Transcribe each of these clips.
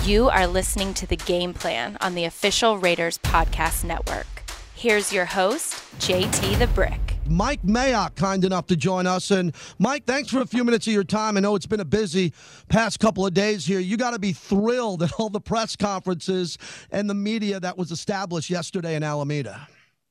You are listening to The Game Plan on the official Raiders Podcast Network. Here's your host, JT the Brick. Mike Mayock, kind enough to join us. And Mike, thanks for a few minutes of your time. I know it's been a busy past couple of days here. You got to be thrilled at all the press conferences and the media that was established yesterday in Alameda.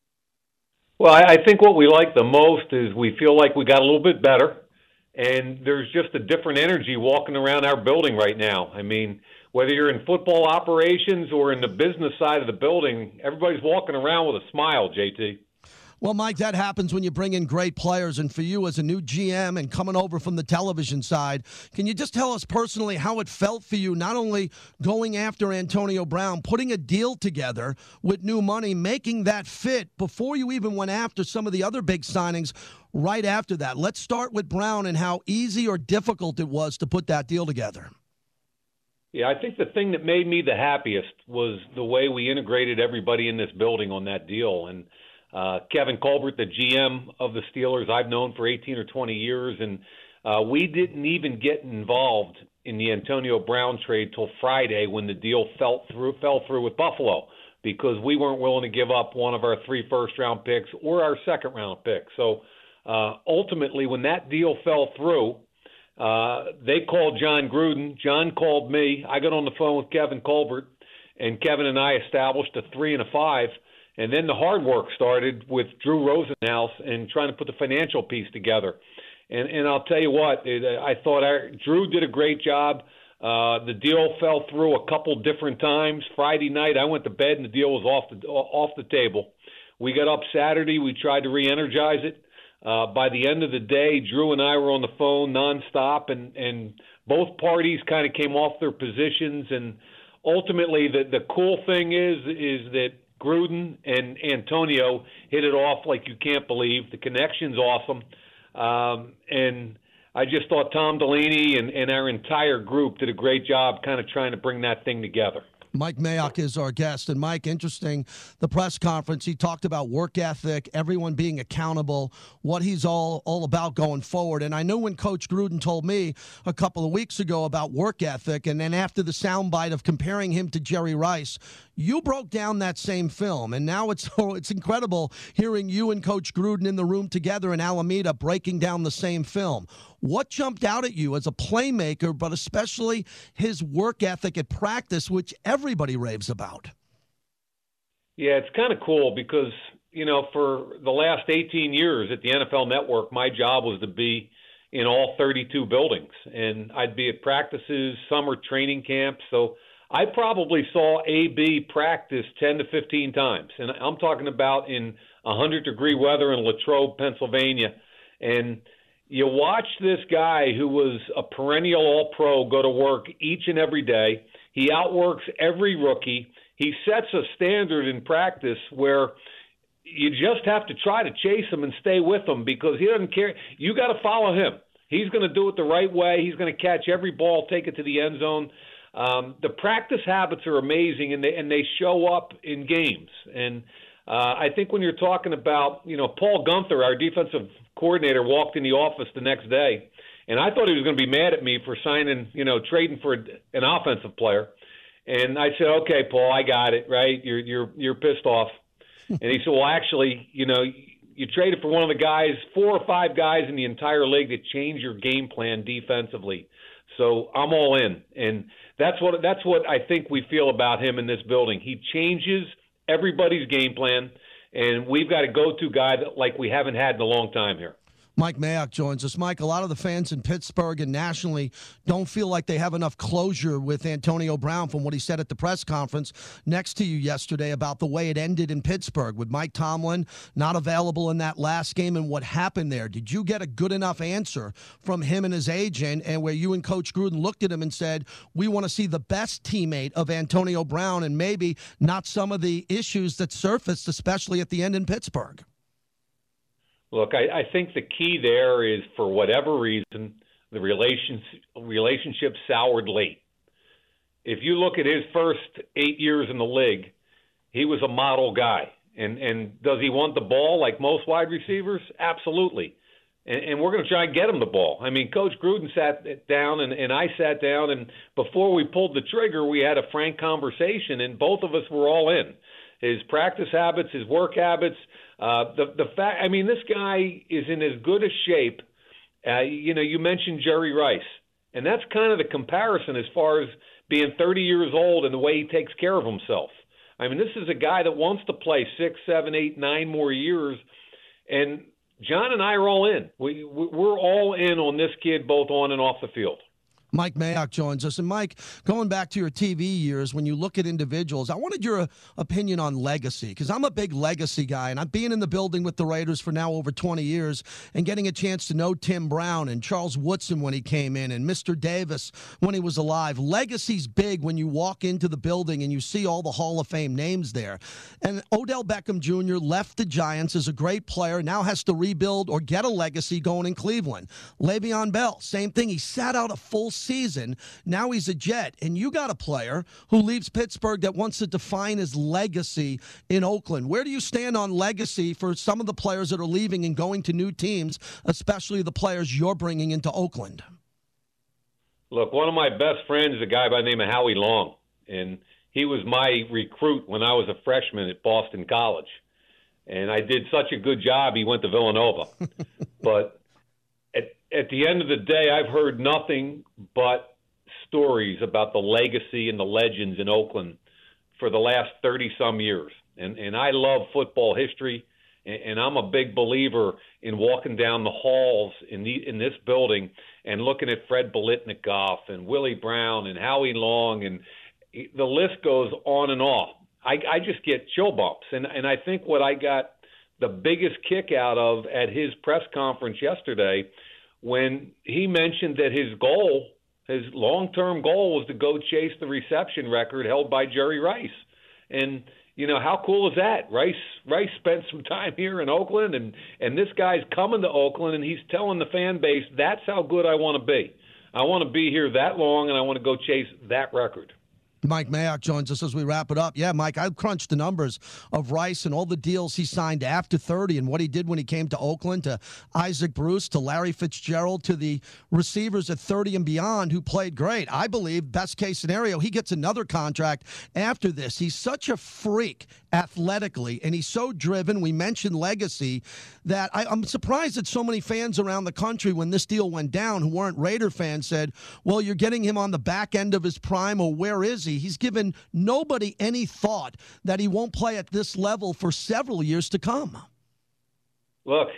Well, I think what we like the most is we feel like we got a little bit better, and there's just a different energy walking around our building right now. I mean, whether you're in football operations or in the business side of the building, everybody's walking around with a smile, JT. Well, Mike, that happens when you bring in great players. And for you as a new GM and coming over from the television side, can you just tell us personally how it felt for you, not only going after Antonio Brown, putting a deal together with new money, making that fit before you even went after some of the other big signings right after that? Let's start with Brown and how easy or difficult it was to put that deal together. Yeah, I think the thing that made me the happiest was the way we integrated everybody in this building on that deal. And Kevin Colbert, the GM of the Steelers, I've known for 18 or 20 years, and we didn't even get involved in the Antonio Brown trade till Friday when the deal fell through with Buffalo, because we weren't willing to give up one of our 3 first-round picks or our second-round pick. So ultimately, when that deal fell through, they called John Gruden. John called me. I got on the phone with Kevin Colbert, and Kevin and I established a 3 and a 5. And then the hard work started with Drew Rosenhaus and trying to put the financial piece together. And I'll tell you what, I thought Drew did a great job. The deal fell through a couple different times. Friday night, I went to bed and the deal was off the table. We got up Saturday. We tried to re-energize it. By the end of the day, Drew and I were on the phone nonstop, and both parties kind of came off their positions. And ultimately, the cool thing is that Gruden and Antonio hit it off like you can't believe. The connection's awesome. And I just thought Tom Delaney and our entire group did a great job kind of trying to bring that thing together. Mike Mayock is our guest. And, Mike, interesting, the press conference, he talked about work ethic, everyone being accountable, what he's all about going forward. And I know when Coach Gruden told me a couple of weeks ago about work ethic, and then after the soundbite of comparing him to Jerry Rice, you broke down that same film. And now it's incredible hearing you and Coach Gruden in the room together in Alameda breaking down the same film. What jumped out at you as a playmaker, but especially his work ethic at practice, which everybody raves about? Yeah, it's kind of cool because, for the last 18 years at the NFL Network, my job was to be in all 32 buildings. And I'd be at practices, summer training camps. So I probably saw AB practice 10 to 15 times. And I'm talking about in 100-degree weather in Latrobe, Pennsylvania. And you watch this guy who was a perennial All-Pro go to work each and every day. He outworks every rookie. He sets a standard in practice where you just have to try to chase him and stay with him because he doesn't care. You got to follow him. He's going to do it the right way. He's going to catch every ball, take it to the end zone. The practice habits are amazing, and they show up in games. And I think when you're talking about, Paul Gunther, our defensive coordinator, walked in the office the next day, and I thought he was going to be mad at me for signing, trading for an offensive player. And I said, "Okay, Paul, I got it. Right? You're pissed off." And he said, "Well, actually, you traded for one of the guys, 4 or 5 guys in the entire league that change your game plan defensively. So I'm all in." And that's what I think we feel about him in this building. He changes everybody's game plan, and we've got a go-to guy that like we haven't had in a long time here. Mike Mayock joins us. Mike, a lot of the fans in Pittsburgh and nationally don't feel like they have enough closure with Antonio Brown from what he said at the press conference next to you yesterday about the way it ended in Pittsburgh with Mike Tomlin not available in that last game and what happened there. Did you get a good enough answer from him and his agent, and where you and Coach Gruden looked at him and said, we want to see the best teammate of Antonio Brown and maybe not some of the issues that surfaced, especially at the end in Pittsburgh? Look, I think the key there is, for whatever reason, the relationship soured late. If you look at his first 8 years in the league, he was a model guy. And does he want the ball like most wide receivers? Absolutely. and we're going to try and get him the ball. I mean, Coach Gruden sat down, and I sat down, and before we pulled the trigger, we had a frank conversation, and both of us were all in. His practice habits, his work habits, the fact. I mean, this guy is in as good a shape. You mentioned Jerry Rice, and that's kind of the comparison as far as being 30 years old and the way he takes care of himself. I mean, this is a guy that wants to play 6, 7, 8, 9 more years, and John and I are all in. We're all in on this kid, both on and off the field. Mike Mayock joins us. And, Mike, going back to your TV years, when you look at individuals, I wanted your opinion on legacy, because I'm a big legacy guy, and I've been in the building with the Raiders for now over 20 years and getting a chance to know Tim Brown and Charles Woodson when he came in and Mr. Davis when he was alive. Legacy's big when you walk into the building and you see all the Hall of Fame names there. And Odell Beckham Jr. left the Giants as a great player, now has to rebuild or get a legacy going in Cleveland. Le'Veon Bell, same thing. He sat out a full season. Now he's a Jet. And you got a player who leaves Pittsburgh that wants to define his legacy in Oakland. Where do you stand on legacy for some of the players that are leaving and going to new teams, especially the players you're bringing into Oakland? Look, one of my best friends is a guy by the name of Howie Long, and he was my recruit when I was a freshman at Boston College. And I did such a good job, he went to Villanova. But at the end of the day, I've heard nothing but stories about the legacy and the legends in Oakland for the last 30-some years. And I love football history, and I'm a big believer in walking down the halls in this building and looking at Fred Biletnikoff and Willie Brown and Howie Long, and the list goes on and on. I just get chill bumps. And I think what I got the biggest kick out of at his press conference yesterday, when he mentioned that his long-term goal was to go chase the reception record held by Jerry Rice. And, how cool is that? Rice spent some time here in Oakland, and this guy's coming to Oakland, and he's telling the fan base, that's how good I want to be. I want to be here that long, and I want to go chase that record. Mike Mayock joins us as we wrap it up. Yeah, Mike, I crunched the numbers of Rice and all the deals he signed after 30 and what he did when he came to Oakland, to Isaac Bruce, to Larry Fitzgerald, to the receivers at 30 and beyond who played great. I believe, best case scenario, he gets another contract after this. He's such a freak athletically, and he's so driven. We mentioned legacy, that I'm surprised that so many fans around the country, when this deal went down, who weren't Raider fans, said, well, you're getting him on the back end of his prime, or where is he? He's given nobody any thought that he won't play at this level for several years to come. Look,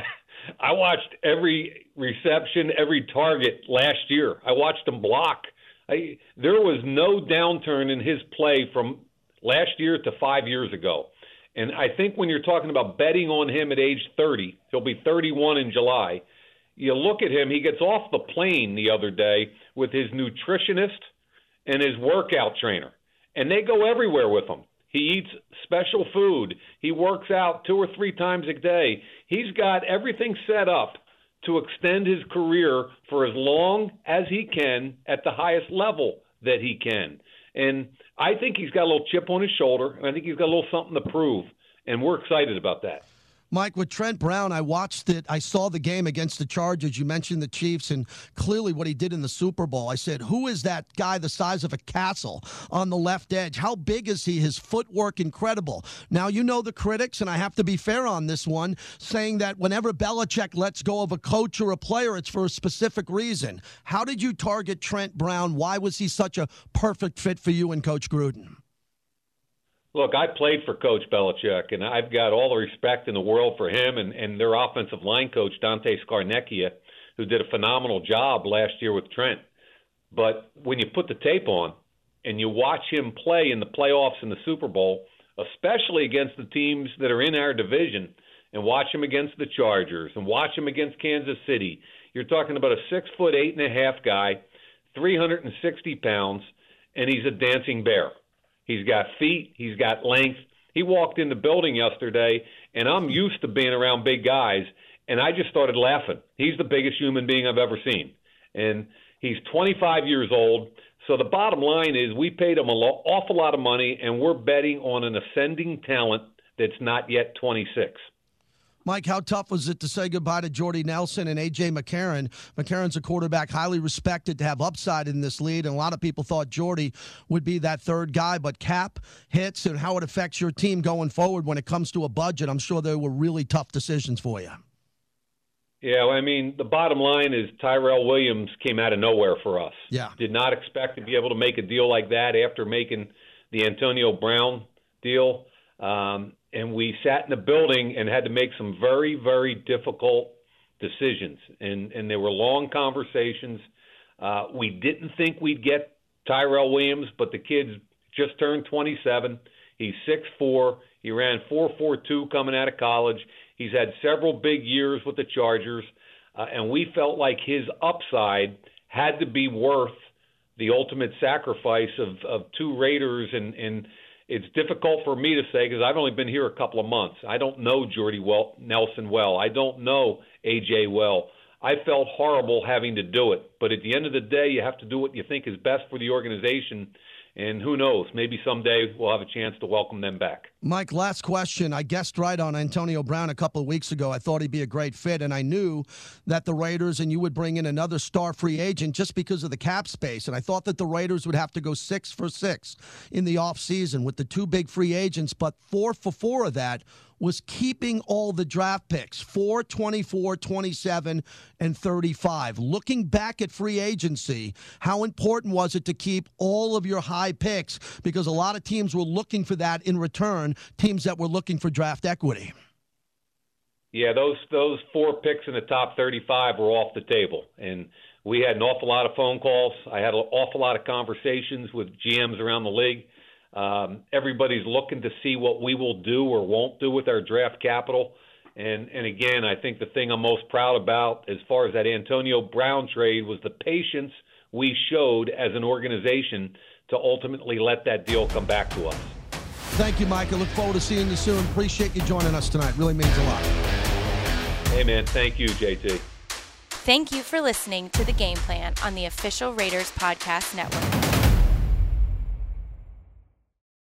I watched every reception, every target last year. I watched him block. There was no downturn in his play from last year to 5 years ago. And I think when you're talking about betting on him at age 30, he'll be 31 in July. You look at him, he gets off the plane the other day with his nutritionist and his workout trainer, and they go everywhere with him. He eats special food. He works out 2 or 3 times a day. He's got everything set up to extend his career for as long as he can at the highest level that he can. And I think he's got a little chip on his shoulder, and I think he's got a little something to prove, and we're excited about that. Mike, with Trent Brown, I watched it. I saw the game against the Chargers. You mentioned the Chiefs and clearly what he did in the Super Bowl. I said, who is that guy the size of a castle on the left edge? How big is he? His footwork, incredible. Now, you know the critics, and I have to be fair on this one, saying that whenever Belichick lets go of a coach or a player, it's for a specific reason. How did you target Trent Brown? Why was he such a perfect fit for you and Coach Gruden? Look, I played for Coach Belichick, and I've got all the respect in the world for him and their offensive line coach, Dante Scarnecchia, who did a phenomenal job last year with Trent. But when you put the tape on and you watch him play in the playoffs and the Super Bowl, especially against the teams that are in our division, and watch him against the Chargers and watch him against Kansas City, you're talking about a 6'8" and a half guy, 360 pounds, and he's a dancing bear. He's got feet. He's got length. He walked in the building yesterday, and I'm used to being around big guys, and I just started laughing. He's the biggest human being I've ever seen, and he's 25 years old. So the bottom line is we paid him an awful lot of money, and we're betting on an ascending talent that's not yet 26. Mike, how tough was it to say goodbye to Jordy Nelson and A.J. McCarron? McCarron's a quarterback highly respected to have upside in this league, and a lot of people thought Jordy would be that third guy. But cap hits and how it affects your team going forward when it comes to a budget, I'm sure they were really tough decisions for you. Yeah, well, I mean, the bottom line is Tyrell Williams came out of nowhere for us. Yeah. Did not expect to be able to make a deal like that after making the Antonio Brown deal. And we sat in the building and had to make some very, very difficult decisions. And there were long conversations. We didn't think we'd get Tyrell Williams, but the kid's just turned 27. He's 6'4". He ran 4.42 coming out of college. He's had several big years with the Chargers. And we felt like his upside had to be worth the ultimate sacrifice of two Raiders. And it's difficult for me to say because I've only been here a couple of months. I don't know Jordy Nelson well. I don't know A.J. well. I felt horrible having to do it. But at the end of the day, you have to do what you think is best for the organization. And who knows, maybe someday we'll have a chance to welcome them back. Mike, last question. I guessed right on Antonio Brown a couple of weeks ago. I thought he'd be a great fit, and I knew that the Raiders and you would bring in another star free agent just because of the cap space. And I thought that the Raiders would have to go 6 for 6 in the offseason with the two big free agents, but 4 for 4 of that was keeping all the draft picks, 4, 24, 27, and 35. Looking back at free agency, how important was it to keep all of your high picks? Because a lot of teams were looking for that in return, teams that were looking for draft equity. Yeah, those 4 picks in the top 35 were off the table. And we had an awful lot of phone calls. I had an awful lot of conversations with GMs around the league. Everybody's looking to see what we will do or won't do with our draft capital. And again, I think the thing I'm most proud about as far as that Antonio Brown trade was the patience we showed as an organization to ultimately let that deal come back to us. Thank you, Mike. I look forward to seeing you soon. Appreciate you joining us tonight. Really means a lot. Hey, man. Thank you, JT. Thank you for listening to The Game Plan on the official Raiders Podcast Network.